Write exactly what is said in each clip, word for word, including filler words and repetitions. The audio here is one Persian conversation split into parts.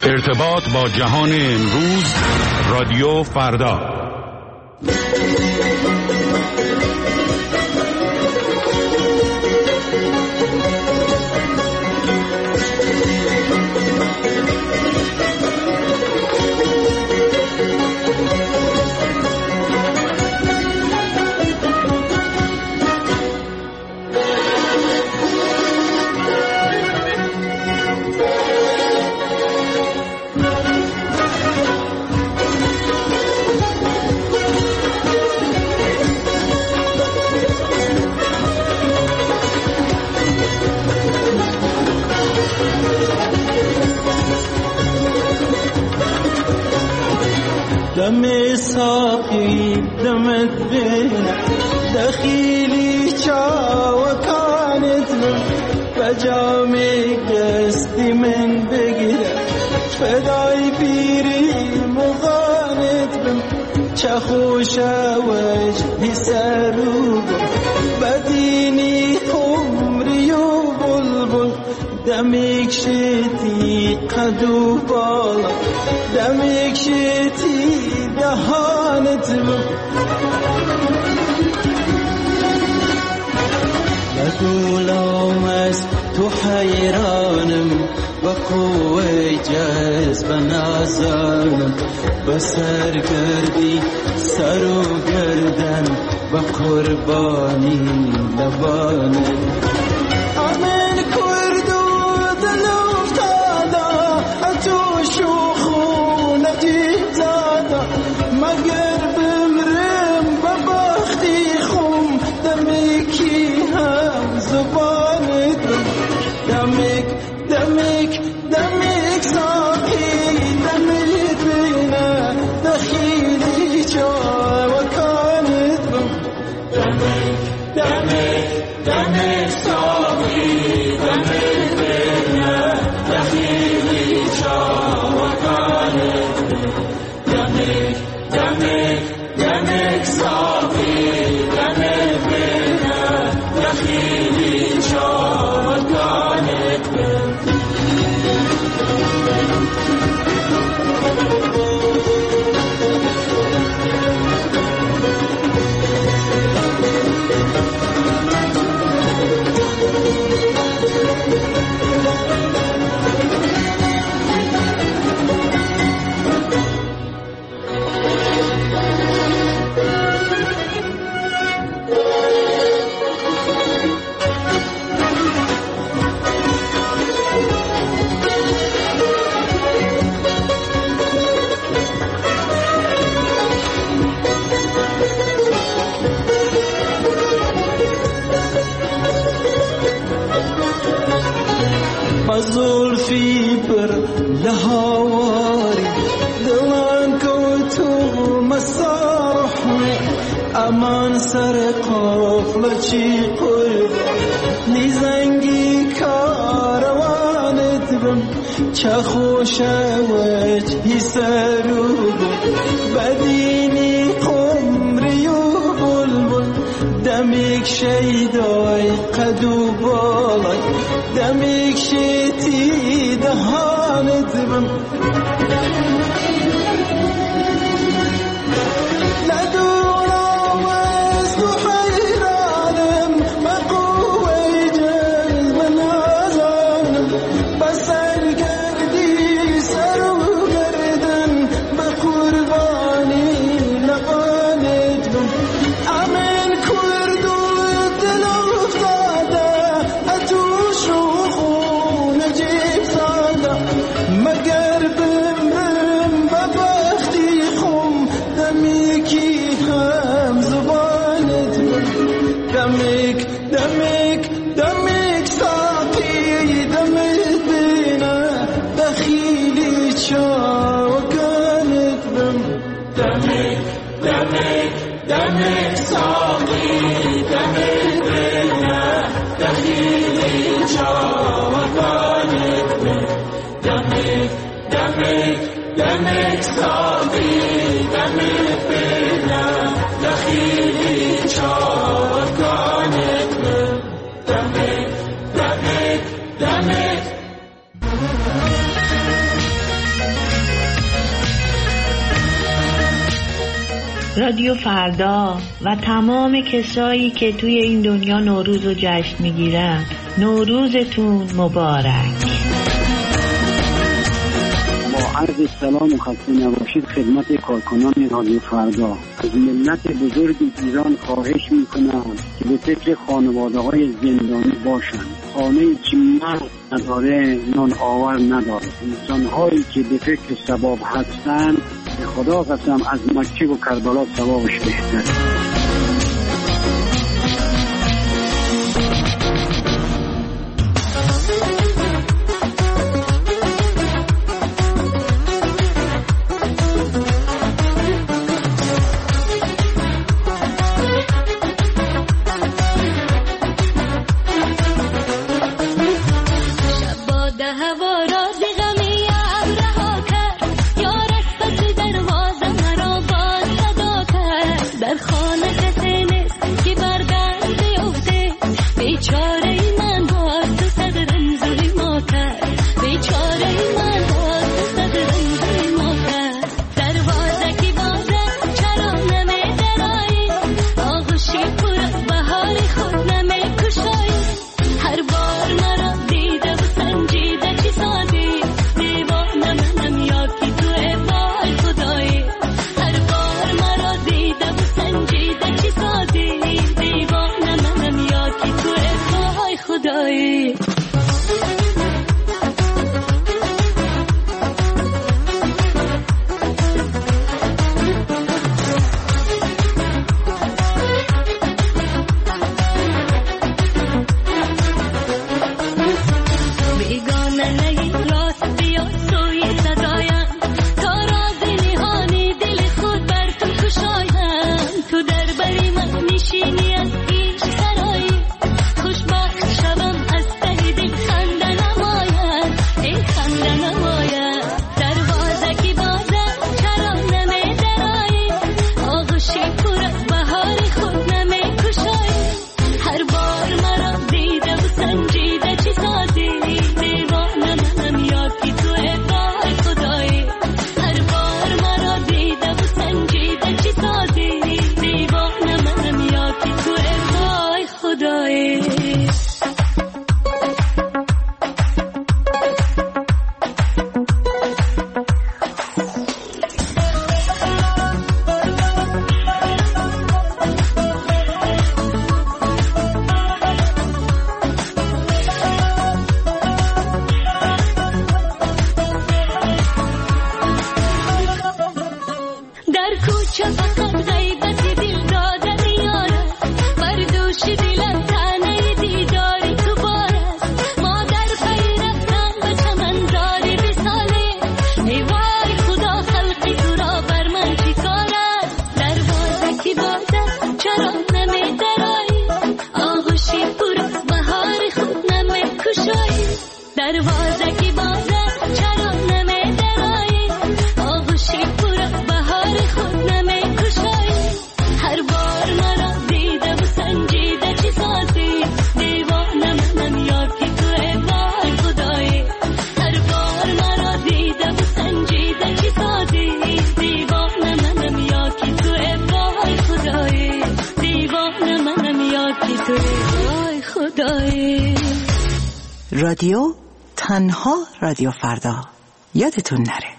ارتباط با جهان امروز، رادیو فردا. دم ساقي دمت بينا دخيلي شا وكانت من بجامي قصدي من بقرة فداي بيري مغانت بم شخوشة وجهي سروب بديني خمري وبلبل دمك شتي قدو بالا دمك شتي دهانت لدولهم از تو حیرانم بقوه جذب نازانم بسر گردی سر و گردن بقربانی لبانم زلفی بر لهواری دلان کوتو مسارحنی امان سر قافل چی قرب نیزنگی کاروانت بم چه خوش وجهی سروب بدینی قمری و بلبل دمیک شیدای قدو بالای دمیک شیتی دهانت بم رادیو فردا و تمام کسایی که توی این دنیا نوروز رو جشن میگیرن، نوروزتون مبارک. با عرض سلام و خسته نباشید خدمت کارکنان رادیو فردا. از ملت بزرگ ایران خواهش میکنم که به فکر خانواده های زندانی باشند. خانه که مرد نداره نان آور نداره. انسان هایی که به فکر ثواب هستند به خدا قسم از مکه و کربلا ثوابش بهتره. رادیو تنها رادیو فردا، یادتون نره.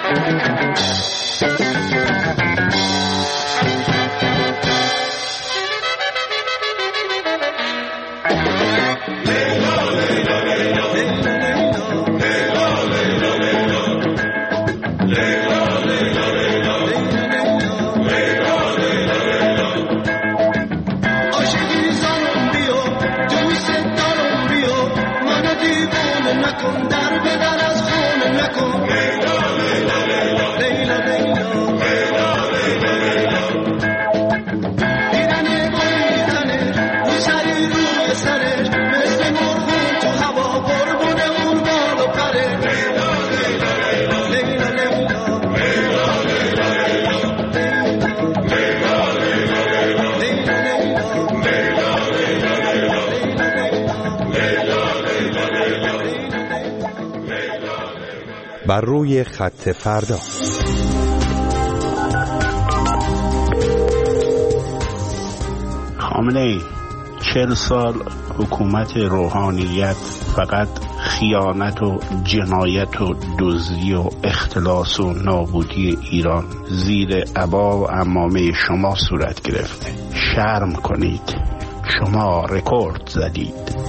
بر روی خط فردا. خامنه‌ای چهل سال حکومت روحانیت فقط خیانت و جنایت و دزدی و اختلاس و نابودی ایران زیر عبا و عمامه شما صورت گرفته. شرم کنید، شما رکورد زدید.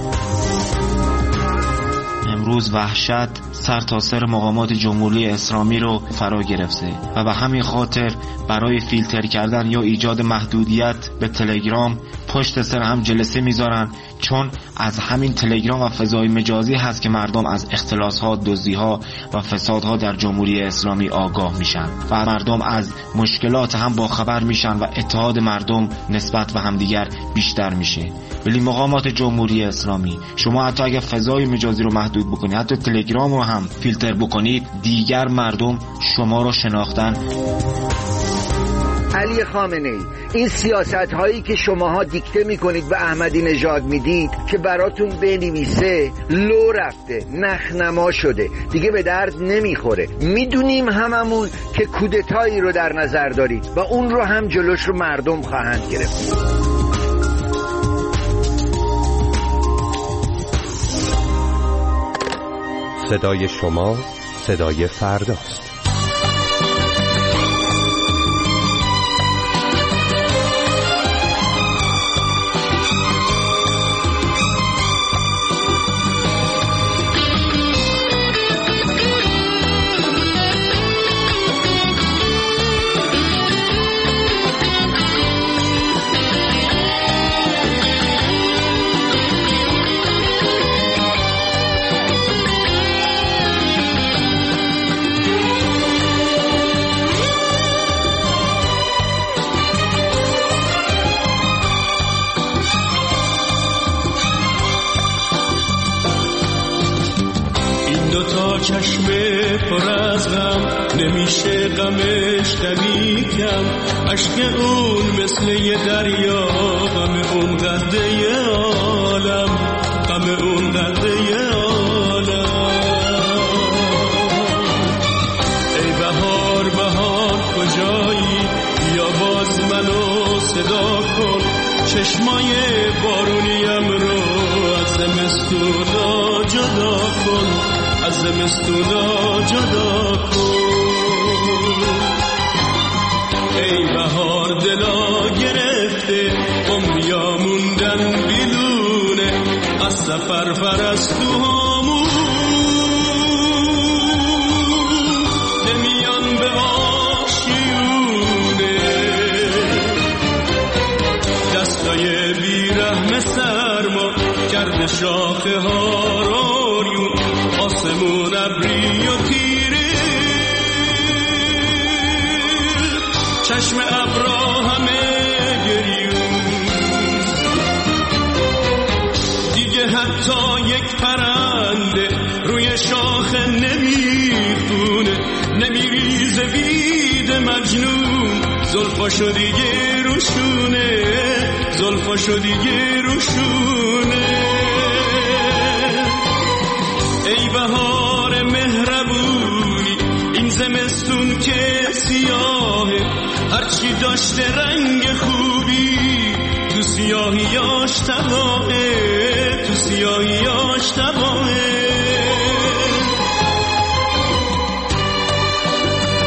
امروز وحشت سر تا سر مقامات جمهوری اسلامی رو فرا گرفته و به همین خاطر برای فیلتر کردن یا ایجاد محدودیت به تلگرام پشت سر هم جلسه میذارن، چون از همین تلگرام و فضای مجازی هست که مردم از اختلاس‌ها، دزدی‌ها و فسادها در جمهوری اسلامی آگاه میشن و مردم از مشکلات هم باخبر میشن و اتحاد مردم نسبت به همدیگر بیشتر میشه. ولی مقامات جمهوری اسلامی، شما حتی اگه فضای مجازی رو محدود بکنید، حتی تلگرام رو هم فیلتر بکنید، دیگر مردم شما رو شناختن. علی خامنه‌ای، این سیاست هایی که شماها دیکته میکنید به احمدی نژاد میدید که براتون بنویسه، لو رفته، نخنما شده، دیگه به درد نمیخوره. میدونیم هممون که کودتایی رو در نظر دارید و اون رو هم جلوش رو مردم خواهند گرفت. صدای شما صدای فرداست. چشم پر از غم نمیشه غمش دمی کم، عشق اون مثل یه دریا، غم اون قده عالم، غم اون قده عالم. ای بهار بهار کجایی، یا باز منو صدا کن، چشمای بارونیم رو از زمستونا جدا کن، از زمستونا جدا کن. ای بهار دلا گرفته، امیا موندن بیلونه، از سفر پرستوهامون نمیان به آشیونه. دستای بیرحم سرما کرده شاخه ها رویون، آسمون ابری و تیره، چشم ابرا همه گریون. دیگه حتی یک پرنده روی شاخه نمیخونه، نمیریزه بید مجنون، زلفاشو دیگه روشونه، زلفاشو دیگه روشونه. ای بهار مهربونی، این زمستون که سیاهه، هرچی داشته رنگ خوبی، تو سیاهیاش تباهه، تو سیاهیاش تباهه.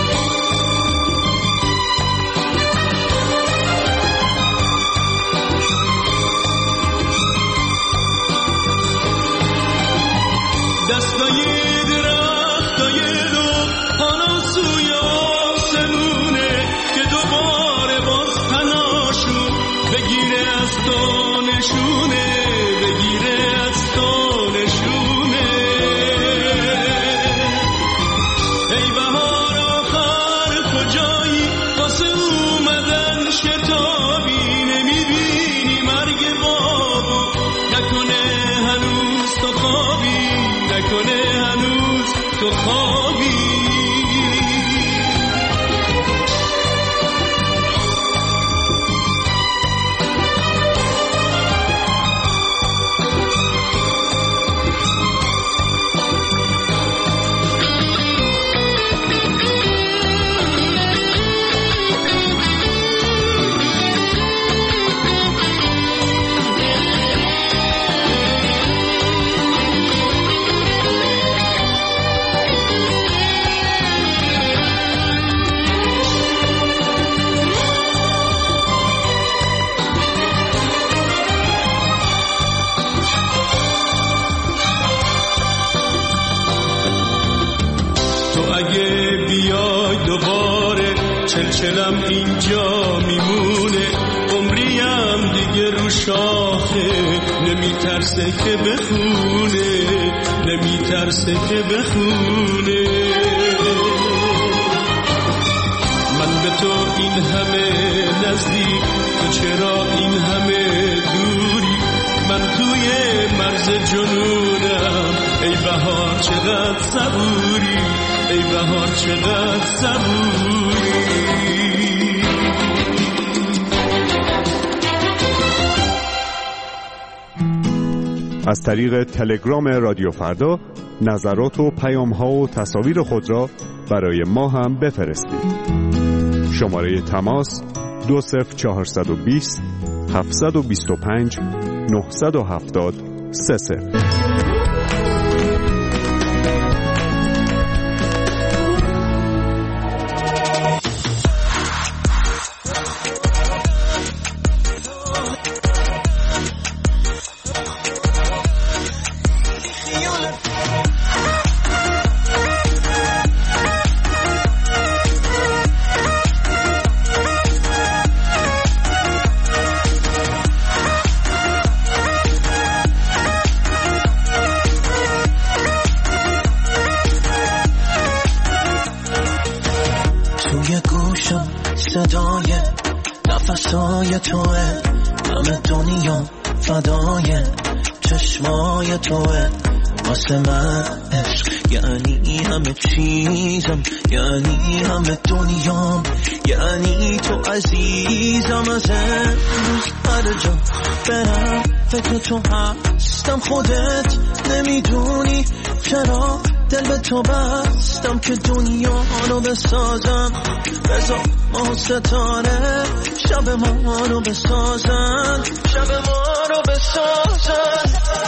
چلچلم اینجا میمونه، عمریم دیگه رو شاخه، نمیترسه که بخونه، نمیترسه که بخونه. من به تو این همه نزدیک، تو چرا این همه دوری؟ من توی مرز جنونم، ای بهار چقدر صبوری، ای بهار چقدر صبوری. از طریق تلگرام رادیو فردا نظرات و پیام‌ها و تصاویر خود را برای ما هم بفرستید. شماره تماس دو صفر چهارصد و بیست هفتصد و بیست و پنج نهصد و هفتاد سه صفر. صدای نفسای توه، همه دنیا فدای چشمای توه. واسه من عشق یعنی همه چیزم، یعنی همه دنیام، یعنی تو عزیزم. از امروز هر جا برم فکر تو هستم، خودت نمیدونی چرا دل به تو بستم که دنیا رو بسازم. بذار ما ستاره شب ما رو بسازن، شب ما رو بسازن.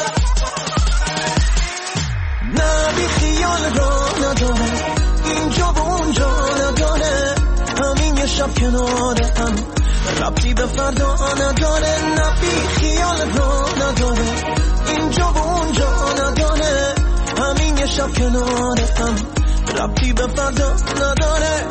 نه بی خیال را نداره، اینجا و اونجا نداره، همین یه شب کناره هم ربطی به فردا نداره. نه بی خیال را نداره، اینجا و اونجا نداره، همین یه شب کناره هم ربطی به فردا نداره.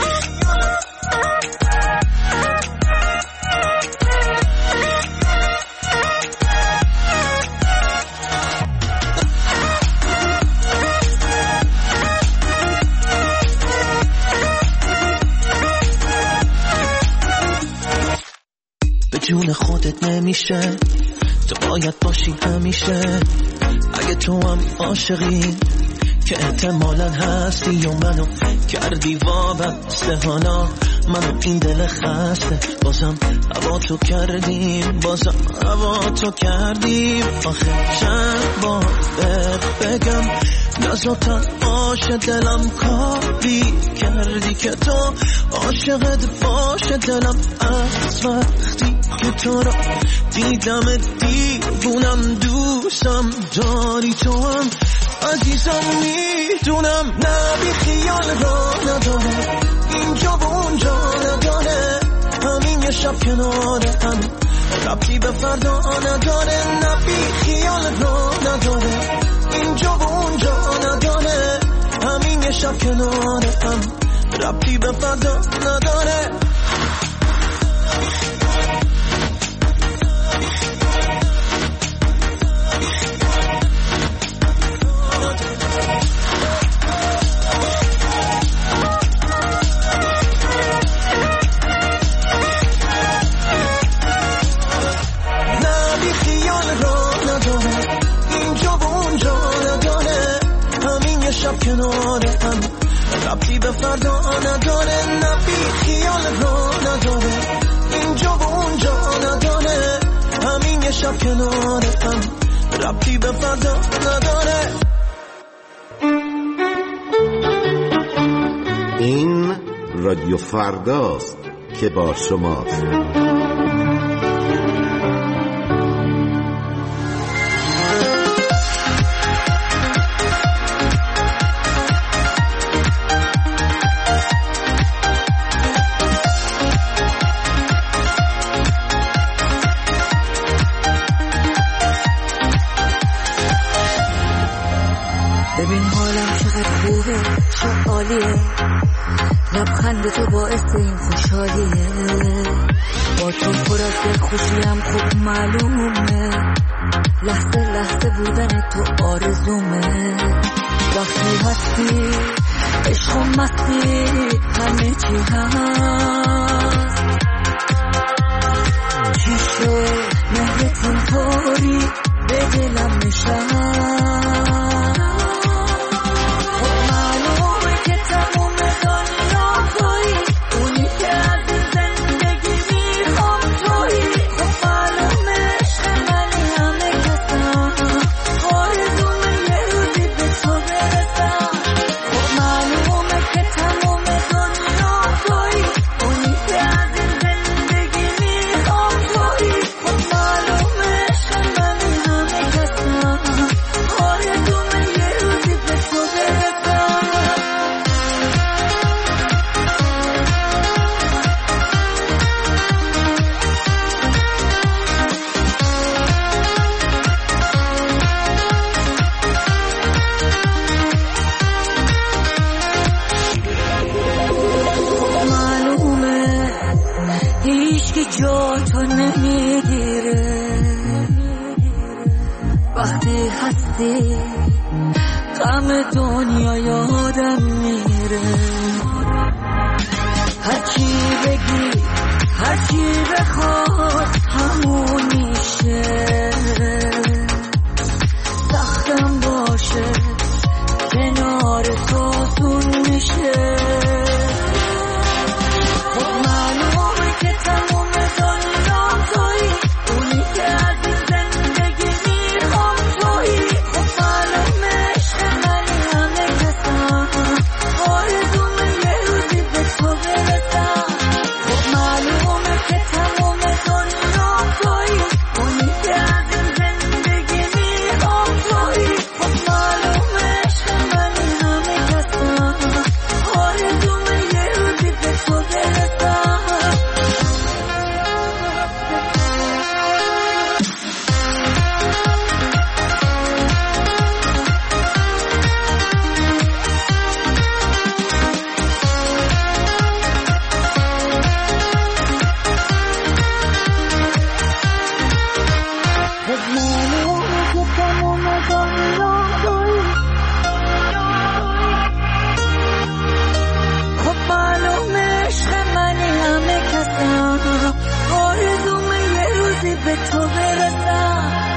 به جون خودت نمیشه، تو باید باشی همیشه. اگه تو هم عاشقی که احتمالاً هستی و منو کردی وابسته، حالا منو این دل خسته بازم هوا تو کردیم، بازم هوا تو کردیم. آخه چند بار بگم نزاتن باشه دلم، کاری کردی که تو عاشقت باشه دلم. از وقتی که تو را دیدم دیوونم، دوستم داری تو هم عزیزم میدونم. نه بی خیال را نداره، اینجا و اونجا نداره، همین یه شب کناره هم ربطی به فردا نداره. نه بی خیال را نداره، اینجا و اونجا نداره، همین یه شب کناره هم ربطی به فردا نداره. کناره هم ربطی به فردا نداره. نه بی خیال را نداره، اینجا و اونجا نداره، همین یه شب کناره هم ربطی به فردا نداره. این رادیو فرداست که با شماست. خنده تو باعث این خوشحالیه، با تو پر از دلخوشیم خوب معلومه، لحظه لحظه بودن تو آرزومه، وقتی هستی عشق و مستی همه چی هست، چی شد مهرت اینطوری به دلم نشست، خب معلومه که تموم دنیا تویی، اونی که از این زندگی میخوام تویی، خب معلومه عشق منی همه کسم، آرزومه یه روزی به تو برسم، خب معلومه که تموم دنیا تویی، اونی که از این زندگی میخوام تویی، خب معلومه عشق منی همه کسم، آرزومه یه روزی به تو برسم. معلومه هیچ که جا تو نمیگیره، وقتی هستی غم دنیا یادم میره، هرچی بگی هرچی بخواد همون میشه، سختم باشه کنار تو سون میشه، خب معلومه که تموم دنیا تویی، اونی که از این زندگی میخوام تویی، خب معلومه عشق منی همه کسم، آرزومه یه روزی به تو برسم، خب معلومه که تموم دنیا تویی، اونی که از این زندگی میخوام تویی، خب معلومه عشق منی همه کسم، آرزومه یه روزی به تو برسم. خب معلومه که تموم دنیا تویی، خب معلومه عشق منی همه کسم، آرزومه یه روزی به تو برسم.